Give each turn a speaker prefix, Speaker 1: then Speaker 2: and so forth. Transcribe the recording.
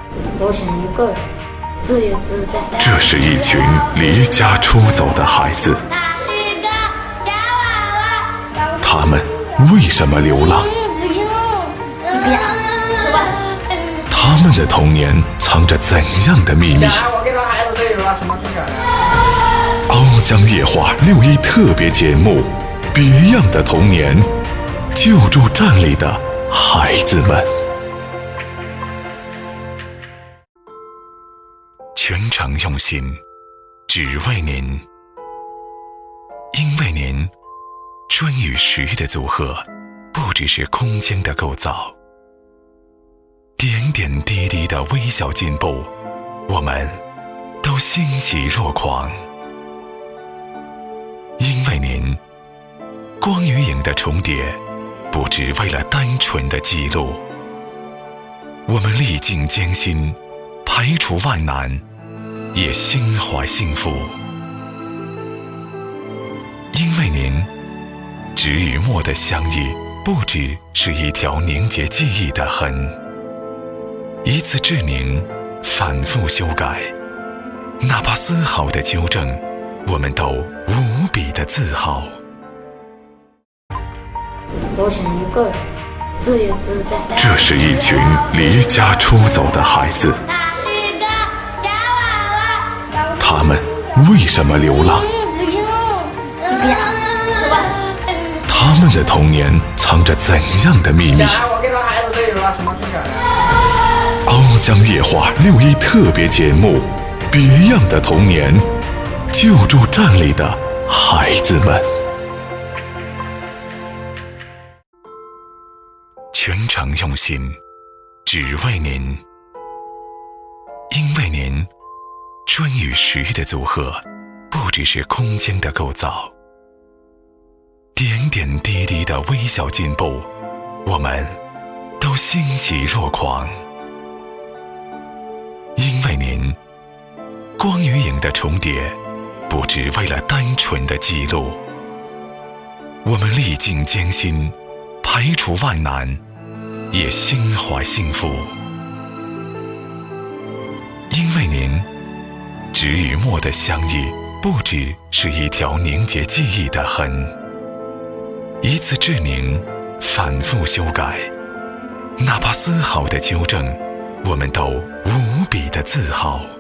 Speaker 1: 我是一个人，自由自在。
Speaker 2: 这是一群离家出走的孩子，他们为什么流浪？他们的童年藏着怎样的秘密？翱江夜话6·1特别节目，别样的童年，救助站里的孩子们。全程用心，只为您，因为您春与时的组合，不只是空间的构造，点点滴滴的微小进步，我们都欣喜若狂。因为您光与影的重叠，不只为了单纯的记录，我们历尽艰辛，排除万难，也心怀幸福。因为您纸与墨的相遇，不只是一条凝结记忆的痕，一次致凝，反复修改，哪怕丝毫的纠正，我们都无比的自豪。
Speaker 1: 我是一个人，自由自在。
Speaker 2: 这是一群离家出走的孩子，他们为什么流浪？他们的童年藏着怎样的秘密？翱江夜话6·1特别节目，别样的童年，救助站里的孩子们。全程用心，只为您，因为您春与时的组合，不只是空间的构造，点点滴滴的微小进步，我们都欣喜若狂。因为您光与影的重叠，不只为了单纯的记录，我们历尽艰辛，排除万难，也心怀幸福。因为您纸与墨的相遇，不只是一条凝结记忆的痕，一次致凝，反复修改，哪怕丝毫的纠正，我们都无比的自豪。